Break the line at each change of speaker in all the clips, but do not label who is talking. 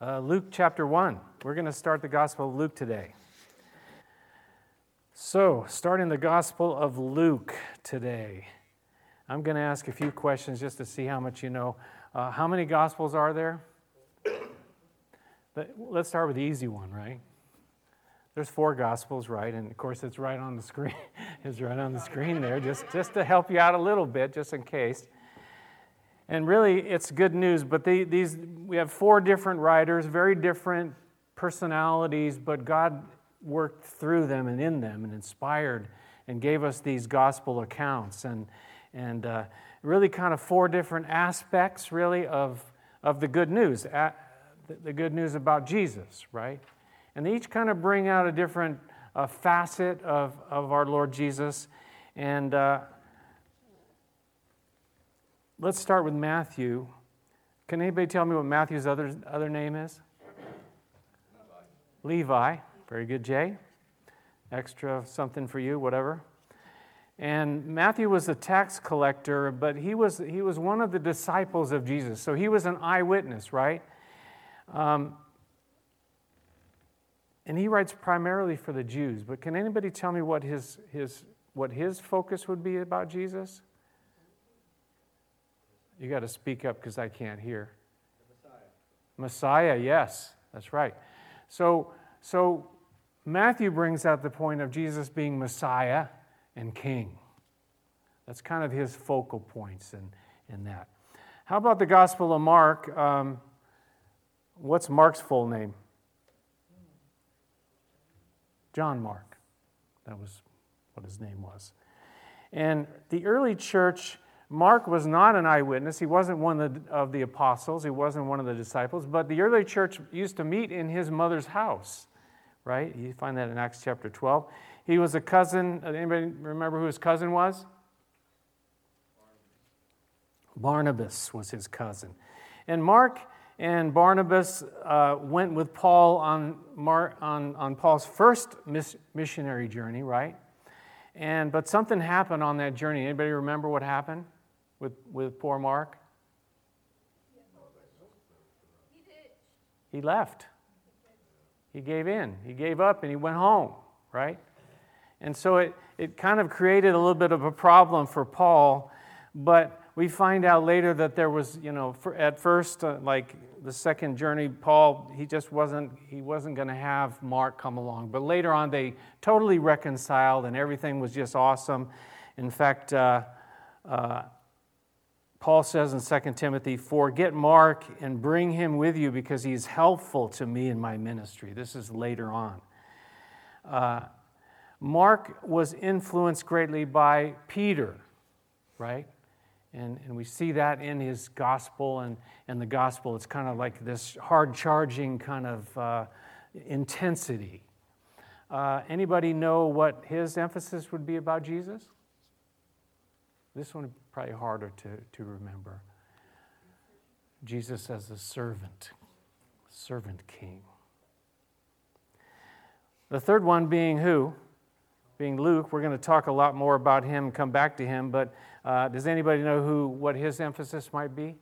Luke chapter 1. We're going to start the Gospel of Luke today. So, starting the Gospel of Luke today, I'm going to ask a few questions just to see how much you know. How many Gospels are there? Let's start with the easy one, right? There's 4 Gospels, right? And of course, it's right on the screen. It's right on the screen there, just to help you out a little bit, just in case. And really, it's good news, but we have 4 different writers, very different personalities, but God worked through them and in them and inspired and gave us these gospel accounts. And really kind of 4 different aspects, really, of the good news, the good news about Jesus, right? And they each kind of bring out a different facet of our Lord Jesus. And let's start with Matthew. Can anybody tell me what Matthew's other name is? Levi. Very good, Jay. Extra something for you, whatever. And Matthew was a tax collector, but he was one of the disciples of Jesus. So he was an eyewitness, right? And he writes primarily for the Jews. But can anybody tell me what his focus would be about Jesus? You got to speak up because I can't hear. Messiah, yes, that's right. So Matthew brings out the point of Jesus being Messiah and King. That's kind of his focal points in that. How about the Gospel of Mark? What's Mark's full name? John Mark. That was what his name was. And the early church, Mark was not an eyewitness. He wasn't one of the apostles. He wasn't one of the disciples. But the early church used to meet in his mother's house, right? You find that in Acts chapter 12. He was a cousin. Anybody remember who his cousin was? Barnabas was his cousin. And Mark and Barnabas went with Paul on Paul's first missionary journey, right? But something happened on that journey. Anybody remember what happened with poor Mark? He left. He gave in. He gave up and he went home, right? And so it kind of created a little bit of a problem for Paul, but we find out later that there was, at first, like the second journey, Paul, he wasn't going to have Mark come along. But later on, they totally reconciled and everything was just awesome. In fact, Paul says in 2 Timothy, "Forget Mark and bring him with you because he's helpful to me in my ministry." This is later on. Mark was influenced greatly by Peter, right? And we see that in his gospel, and the gospel, it's kind of like this hard-charging kind of intensity. Anybody know what his emphasis would be about Jesus? This one is probably harder to remember. Jesus as a servant king. The third one being who? Being Luke. We're going to talk a lot more about him, come back to him, but does anybody know what his emphasis might be?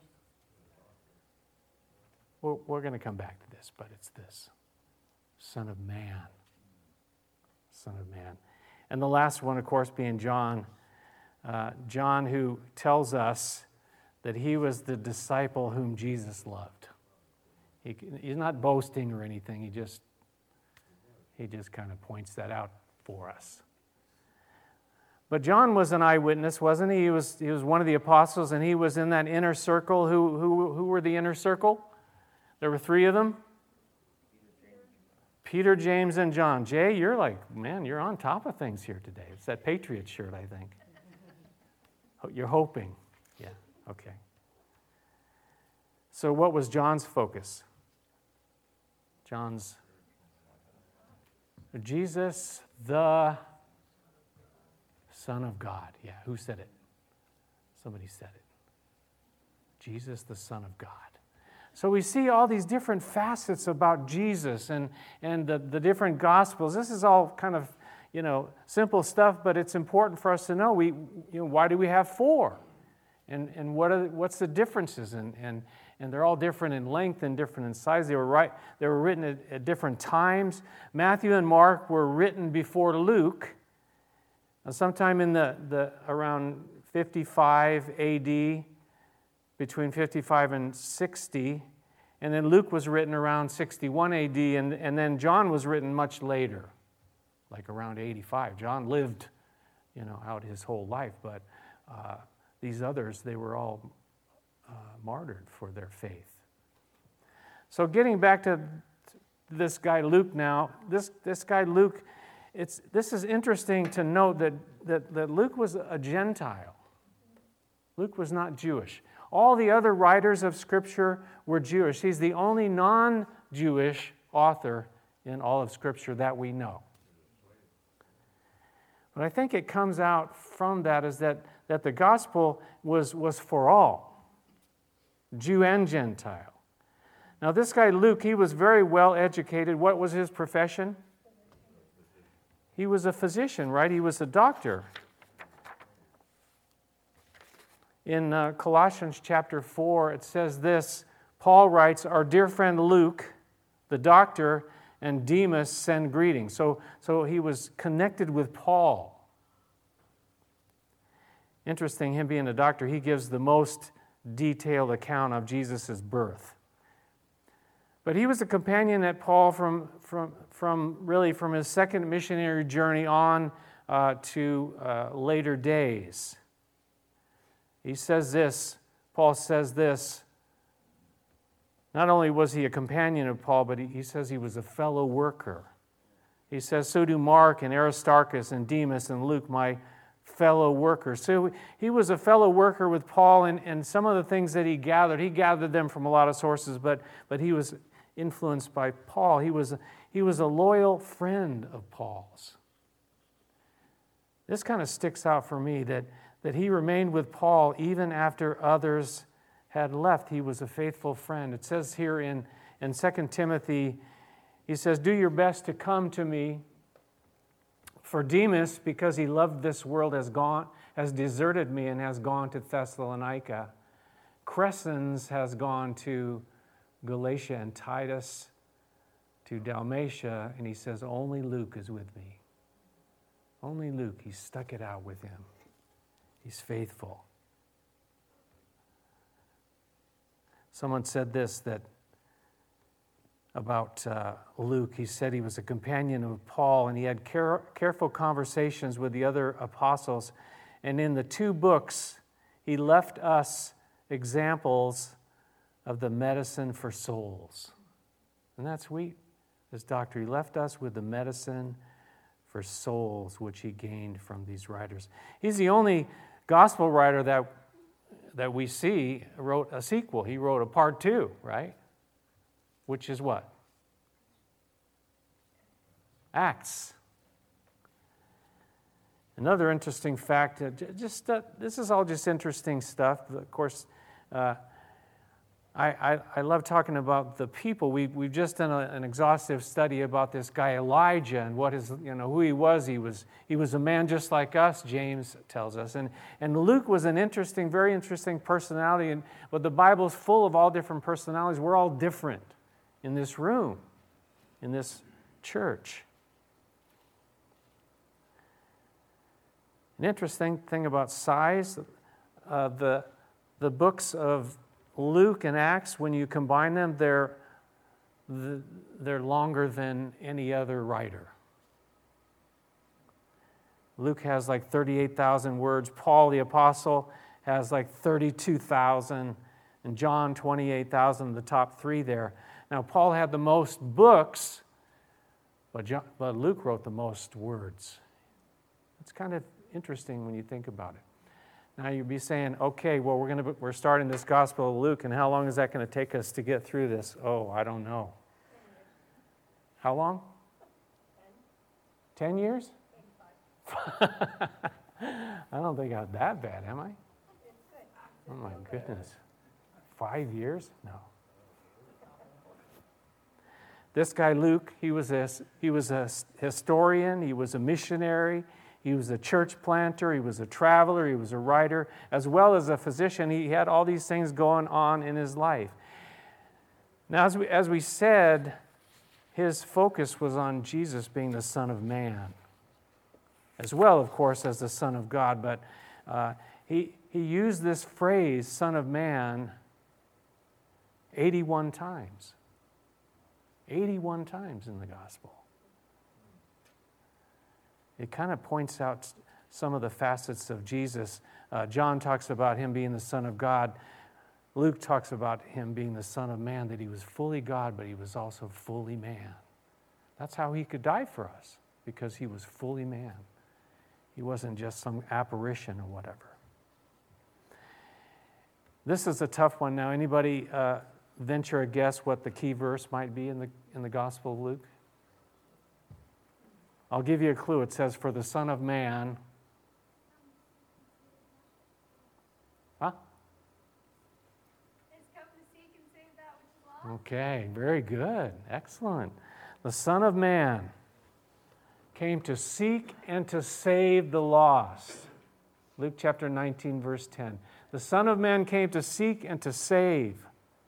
Well, we're going to come back to this, but it's this. Son of Man. Son of Man. And the last one, of course, being John. John, who tells us that he was the disciple whom Jesus loved. He's not boasting or anything. He just kind of points that out for us. But John was an eyewitness, wasn't he? He was one of the apostles, and he was in that inner circle. Who were the inner circle? There were 3 of them. Peter, James, and John. Jay, you're you're on top of things here today. It's that Patriot shirt, I think. You're hoping. Yeah, okay. So what was John's focus? Jesus, the Son of God. Yeah, who said it? Somebody said it. Jesus, the Son of God. So we see all these different facets about Jesus and the different Gospels. This is all kind of, simple stuff, but it's important for us to know. Why do we have 4? And what's the differences? and they're all different in length and different in size. They were written at different times. Matthew and Mark were written before Luke, sometime in the around 55 AD, between 55 and 60. And then Luke was written around 61 AD, and then John was written much later, like around 85. John lived, out his whole life, but these others, they were all martyred for their faith. So getting back to this guy Luke now, this guy Luke, this is interesting to note that Luke was a Gentile. Luke was not Jewish. All the other writers of Scripture were Jewish. He's the only non-Jewish author in all of Scripture that we know. But I think it comes out from that is that the gospel was for all, Jew and Gentile. Now this guy Luke, he was very well educated. What was his profession? He was a physician, right? He was a doctor. In Colossians chapter 4, it says this, Paul writes, our dear friend Luke, the doctor, and Demas send greetings. So he was connected with Paul. Interesting, him being a doctor, he gives the most detailed account of Jesus' birth. But he was a companion at Paul from his second missionary journey on to later days. He says this, Paul says this, not only was he a companion of Paul, but he says he was a fellow worker. He says, so do Mark and Aristarchus and Demas and Luke, my fellow workers. So he was a fellow worker with Paul, and some of the things that he gathered them from a lot of sources, but he was influenced by Paul. He was a loyal friend of Paul's. This kind of sticks out for me that he remained with Paul even after others had left. He was a faithful friend. It says here in 2 Timothy, he says, do your best to come to me. For Demas, because he loved this world, has deserted me and has gone to Thessalonica. Crescens has gone to Galatia, and Titus to Dalmatia, and he says, only Luke is with me. Only Luke, he stuck it out with him. He's faithful. Someone said this about Luke. He said he was a companion of Paul, and he had careful conversations with the other apostles. And in the 2 books, he left us examples of the medicine for souls. Isn't that sweet? This doctor, he left us with the medicine for souls, which he gained from these writers. He's the only gospel writer that we see wrote a sequel. He wrote a part 2, right? Which is what? Acts. Another interesting fact, this is all just interesting stuff. Of course, I love talking about the people. We've just done an exhaustive study about this guy Elijah and who he was. He was a man just like us, James tells us. And Luke was an very interesting personality. But the Bible's full of all different personalities. We're all different in this room, in this church. An interesting thing about size, the books of Luke and Acts, when you combine them, they're longer than any other writer. Luke has like 38,000 words. Paul the Apostle has like 32,000. And John 28,000, the top 3 there. Now, Paul had the most books, but Luke wrote the most words. It's kind of interesting when you think about it. Now you'd be saying, okay, well, we're starting this Gospel of Luke, and how long is that going to take us to get through this? Oh, I don't know. How long? 10 years? I don't think I'm that bad, am I? Oh my goodness. 5 years? No. This guy Luke, he was a historian, he was a missionary, he was a church planter, he was a traveler, he was a writer, as well as a physician. He had all these things going on in his life. Now, as we said, his focus was on Jesus being the Son of Man, as well, of course, as the Son of God. But he used this phrase, Son of Man, 81 times. 81 times in the gospel. It kind of points out some of the facets of Jesus. John talks about him being the Son of God. Luke talks about him being the Son of Man, that he was fully God, but he was also fully man. That's how he could die for us, because he was fully man. He wasn't just some apparition or whatever. This is a tough one now. Anybody venture a guess what the key verse might be in the Gospel of Luke? I'll give you a clue. It says, "For the Son of Man..." Huh?
Has come to seek and save that which is lost.
Okay, very good. Excellent. The Son of Man came to seek and to save the lost. Luke chapter 19, verse 10. The Son of Man came to seek and to save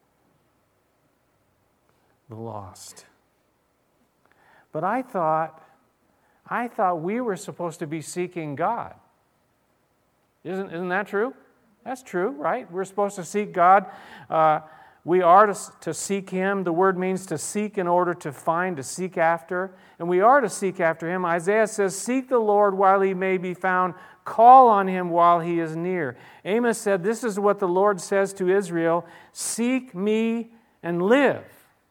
the lost. But I thought we were supposed to be seeking God. Isn't that true? That's true, right? We're supposed to seek God. We are to seek Him. The word means to seek in order to find, to seek after. And we are to seek after Him. Isaiah says, "Seek the Lord while He may be found. Call on Him while He is near." Amos said, "This is what the Lord says to Israel, seek me and live."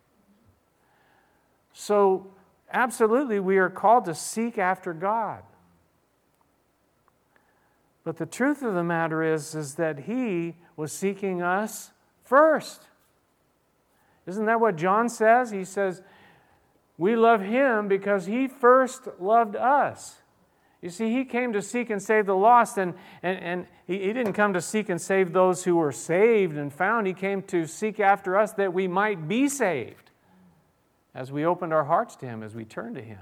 So, absolutely, we are called to seek after God. But the truth of the matter is that He was seeking us first. Isn't that what John says? He says, we love Him because He first loved us. You see, He came to seek and save the lost, and He didn't come to seek and save those who were saved and found. He came to seek after us that we might be saved as we opened our hearts to Him, as we turned to Him.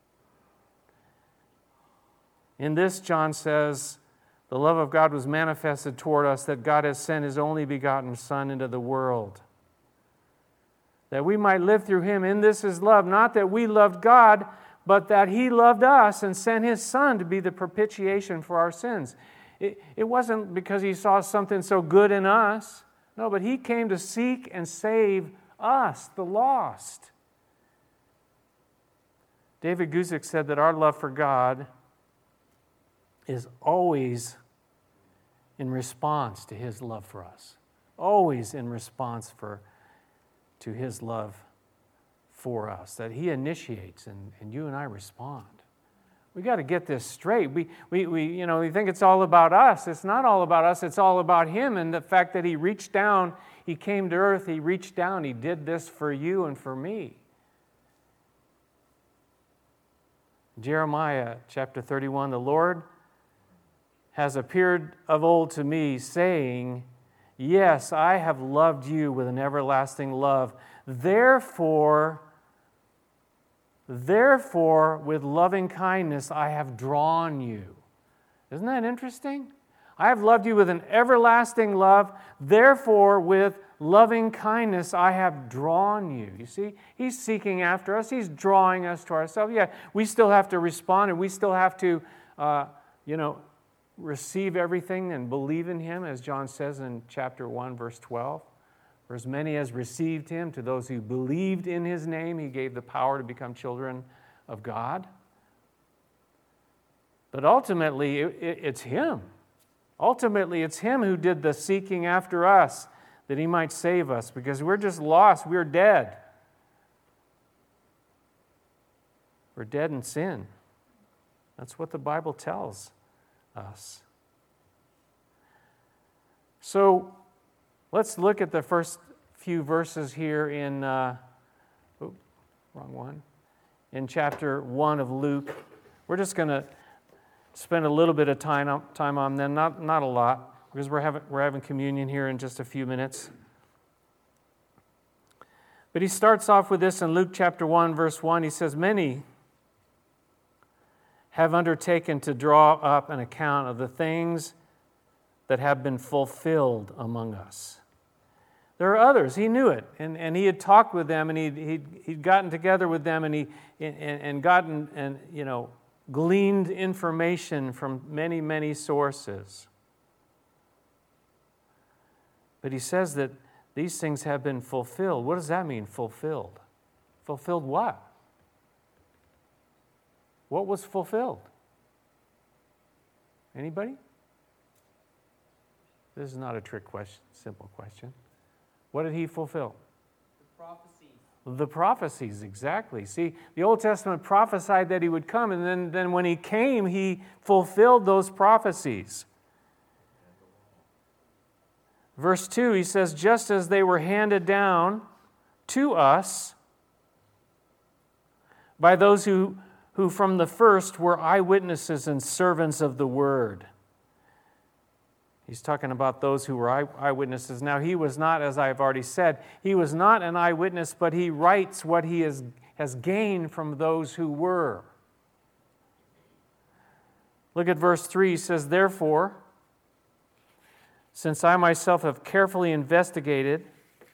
In this, John says, the love of God was manifested toward us, that God has sent His only begotten Son into the world, that we might live through Him. In this is love, not that we loved God, but that He loved us and sent His Son to be the propitiation for our sins. It wasn't because He saw something so good in us. No, but He came to seek and save us, the lost. David Guzik said that our love for God is always in response to His love for us. Always in response to His love for us. That He initiates and you and I respond. We got to get this straight. We think it's all about us. It's not all about us. It's all about Him and the fact that He reached down. He came to earth. He reached down. He did this for you and for me. Jeremiah chapter 31, the Lord has appeared of old to me, saying, yes, I have loved you with an everlasting love. Therefore, with loving kindness I have drawn you. Isn't that interesting? I have loved you with an everlasting love. Therefore, with loving kindness I have drawn you. You see, He's seeking after us. He's drawing us to ourselves. Yeah, we still have to respond, and we still have to, receive everything and believe in Him, as John says in chapter 1, verse 12. For as many as received Him, to those who believed in His name, He gave the power to become children of God. But ultimately, it's Him. Ultimately, it's Him who did the seeking after us, that He might save us, because we're just lost. We're dead. We're dead in sin. That's what the Bible tells us. So let's look at the first few verses here in in chapter 1 of Luke. We're just going to spend a little bit of time on them, not a lot, because we're having communion here in just a few minutes. But he starts off with this in Luke chapter 1, verse 1. He says, many have undertaken to draw up an account of the things that have been fulfilled among us. There are others. He knew it, and he had talked with them, and he'd gotten together with them, and gotten and gleaned information from many, many sources. But he says that these things have been fulfilled. What does that mean, fulfilled? Fulfilled what? What was fulfilled? Anybody? This is not a trick question, simple question. What did he fulfill?
The prophecies.
The prophecies, exactly. See, the Old Testament prophesied that he would come, and then when he came, he fulfilled those prophecies. Verse 2, he says, just as they were handed down to us by those who from the first were eyewitnesses and servants of the word. He's talking about those who were eyewitnesses. Now, he was not, as I've already said, he was not an eyewitness, but he writes what he has gained from those who were. Look at verse 3. He says, therefore, since I myself have carefully investigated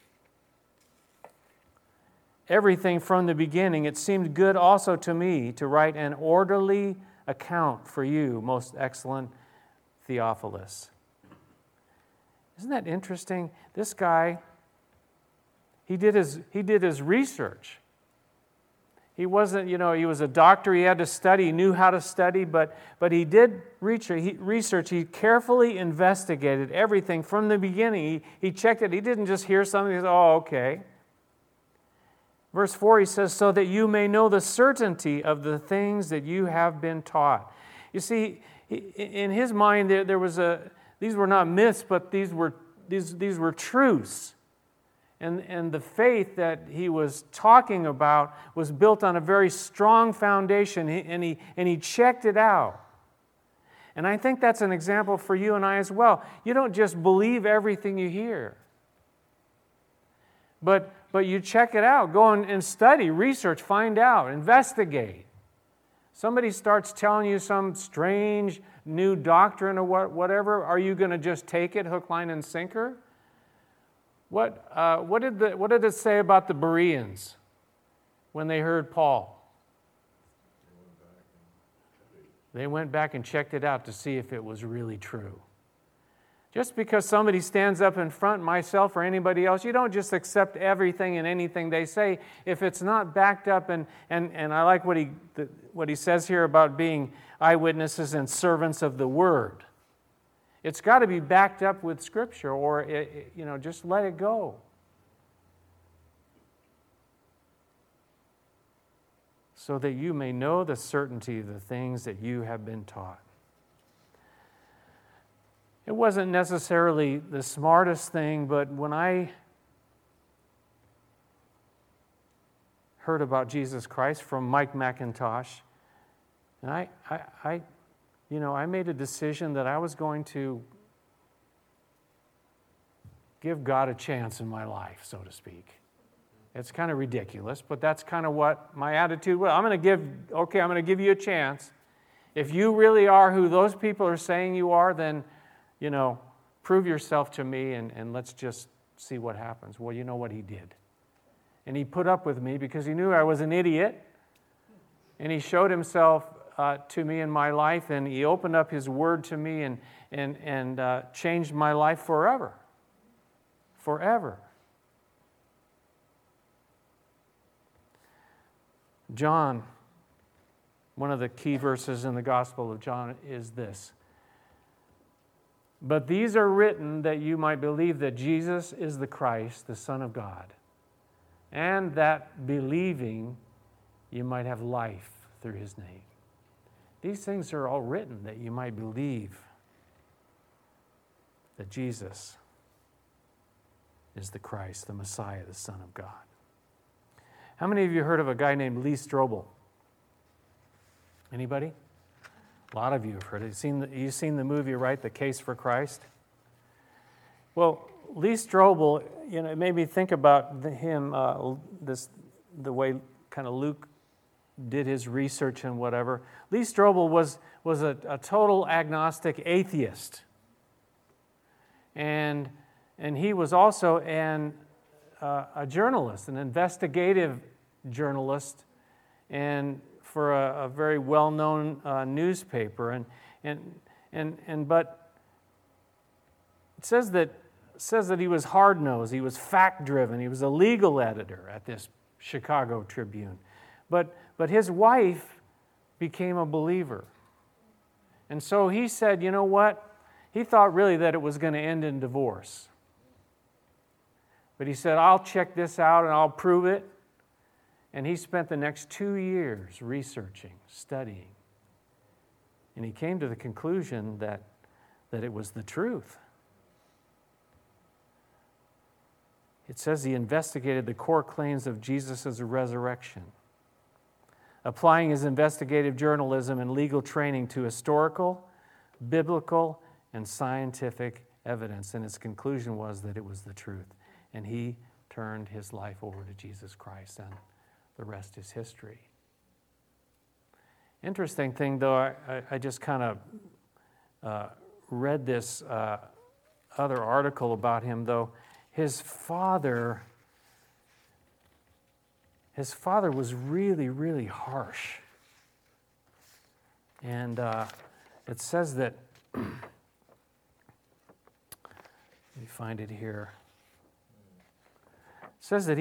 everything from the beginning, it seemed good also to me to write an orderly account for you, most excellent Theophilus. Isn't that interesting? This guy, he did his research. He wasn't, he was a doctor, he had to study, he knew how to study, but he did research. He carefully investigated everything from the beginning. He checked it. He didn't just hear something and say, oh, okay. Verse 4, he says, so that you may know the certainty of the things that you have been taught. You see, in his mind, there was these were not myths, but these were truths. And the faith that he was talking about was built on a very strong foundation, and he checked it out. And I think that's an example for you and I as well. You don't just believe everything you hear. But you check it out. Go and study, research, find out, investigate. Somebody starts telling you some strange new doctrine or whatever. Are you going to just take it hook, line, and sinker? What did it say about the Bereans when they heard Paul? They went back and checked it out to see if it was really true. Just because somebody stands up in front, myself or anybody else, you don't just accept everything and anything they say if it's not backed up. And I like what he says here about being eyewitnesses and servants of the word. It's got to be backed up with Scripture, or just let it go. So that you may know the certainty of the things that you have been taught. It wasn't necessarily the smartest thing, but when I heard about Jesus Christ from Mike McIntosh, and I made a decision that I was going to give God a chance in my life, so to speak. It's kind of ridiculous, but that's kind of what my attitude was. I'm going to give you a chance. If you really are who those people are saying you are, then prove yourself to me and let's just see what happens. Well, you know what he did. And he put up with me because he knew I was an idiot. And he showed himself to me in my life, and he opened up his word to me and changed my life forever. Forever. John, one of the key verses in the Gospel of John is this. But these are written that you might believe that Jesus is the Christ, the Son of God, and that believing you might have life through his name. These things are all written that you might believe that Jesus is the Christ, the Messiah, the Son of God. How many of you heard of a guy named Lee Strobel? Anybody? A lot of you have heard it. You've seen the movie, right? The Case for Christ? Well, Lee Strobel, it made me think about him, the way kind of Luke did his research and whatever. Lee Strobel was a total agnostic atheist. And And he was also a journalist, an investigative journalist, and for a very well-known newspaper. But it says that he was hard-nosed, he was fact-driven, he was a legal editor at this Chicago Tribune. But his wife became a believer. And so he said, you know what? He thought really that it was going to end in divorce. But he said, I'll check this out and I'll prove it. And he spent the next 2 years researching, studying. And he came to the conclusion that it was the truth. It says he investigated the core claims of Jesus' resurrection, applying his investigative journalism and legal training to historical, biblical, and scientific evidence. And his conclusion was that it was the truth. And he turned his life over to Jesus Christ, and the rest is history. Interesting thing, though, I just kind of read this other article about him, though. His father was really, really harsh. And it says that, let me find it here. It says that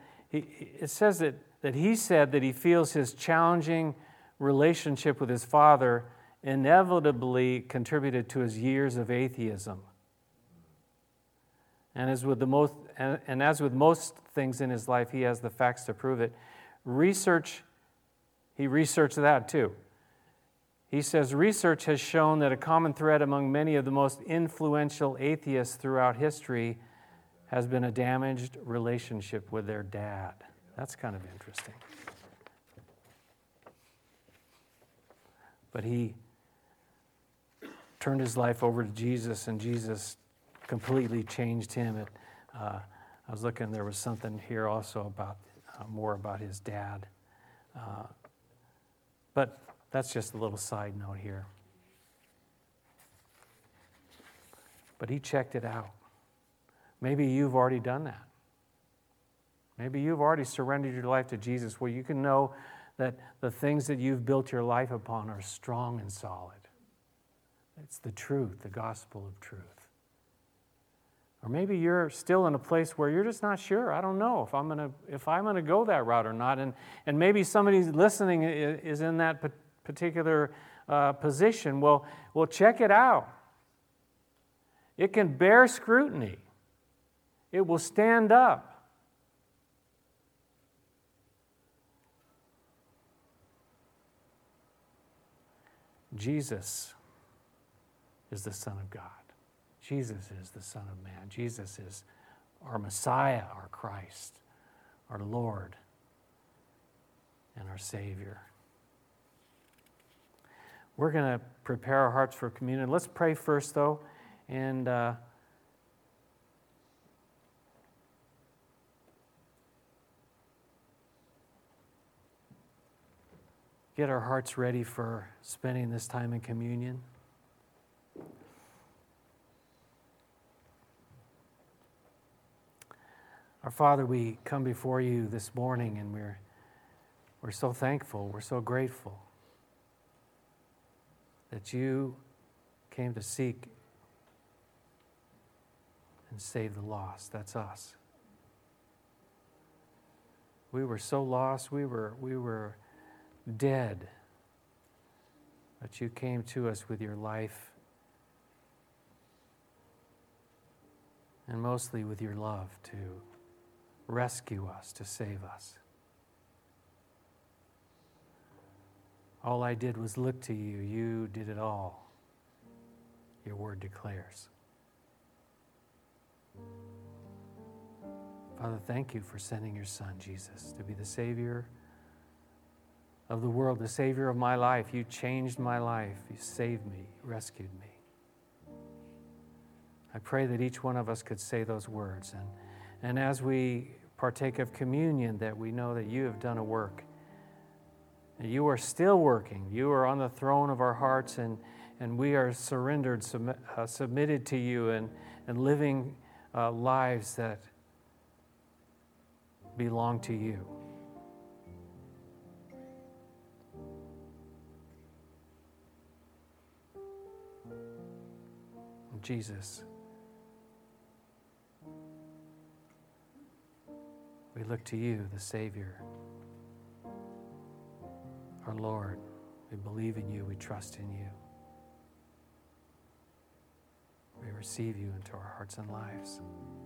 he said that he feels his challenging relationship with his father inevitably contributed to his years of atheism. And as with most things in his life, he has the facts to prove it. He researched that too. He says, research has shown that a common thread among many of the most influential atheists throughout history has been a damaged relationship with their dad. That's kind of interesting. But he turned his life over to Jesus, and Jesus completely changed him. I was looking, there was something here also about more about his dad. But that's just a little side note here. But he checked it out. Maybe you've already done that. Maybe you've already surrendered your life to Jesus, where you can know that the things that you've built your life upon are strong and solid. It's the truth, the gospel of truth. Or maybe you're still in a place where you're just not sure. I don't know if I'm gonna go that route or not. And maybe somebody listening is in that particular position. Well, check it out. It can bear scrutiny. It will stand up. Jesus is the Son of God. Jesus is the Son of Man. Jesus is our Messiah, our Christ, our Lord, and our Savior. We're going to prepare our hearts for communion. Let's pray first, though, and get our hearts ready for spending this time in communion. Our Father, we come before you this morning, and we're so thankful, we're so grateful that you came to seek and save the lost. That's us. We were so lost, we were dead, but you came to us with your life, and mostly with your love to rescue us, to save us. All I did was look to you. You did it all. Your word declares. Father, thank you for sending your Son, Jesus, to be the Savior of the world, the Savior of my life. You changed my life. You saved me, rescued me. I pray that each one of us could say those words. And as we partake of communion, that we know that you have done a work. And you are still working. You are on the throne of our hearts, and we are surrendered, submitted to you, and living lives that belong to you. Jesus, we look to you, the Savior, our Lord. We believe in you. We trust in you. We receive you into our hearts and lives.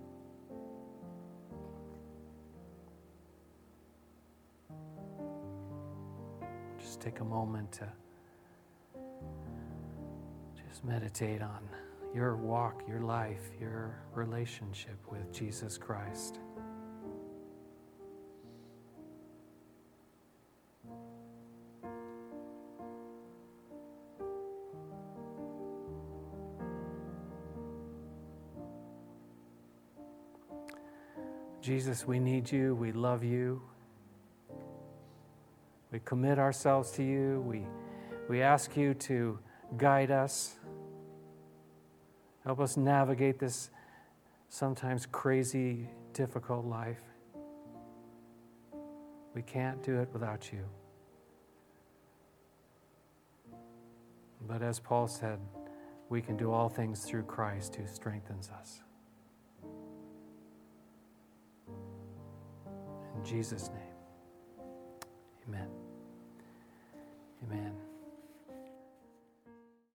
Just take a moment to just meditate on your walk, your life, your relationship with Jesus Christ. Jesus, we need you. We love you. We commit ourselves to you. We ask you to guide us. Help us navigate this sometimes crazy, difficult life. We can't do it without you. But as Paul said, we can do all things through Christ who strengthens us. In Jesus' name.